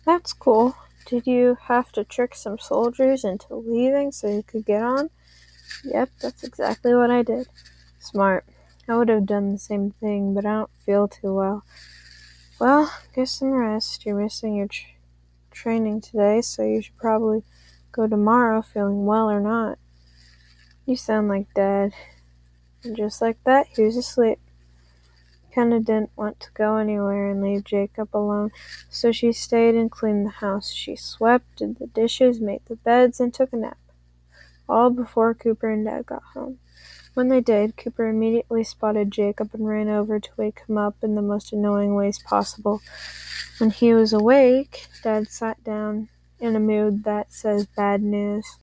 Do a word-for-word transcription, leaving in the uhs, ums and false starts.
That's cool. Did you have to trick some soldiers into leaving so you could get on? Yep, that's exactly what I did. Smart. I would have done the same thing, but I don't feel too well. Well, get some rest. You're missing your tr- training today, so you should probably go tomorrow feeling well or not. You sound like Dad. And just like that, he was asleep. Kenna didn't want to go anywhere and leave Jacob alone, so she stayed and cleaned the house. She swept, did the dishes, made the beds, and took a nap, all before Cooper and Dad got home. When they did, Cooper immediately spotted Jacob and ran over to wake him up in the most annoying ways possible. When he was awake, Dad sat down in a mood that says bad news.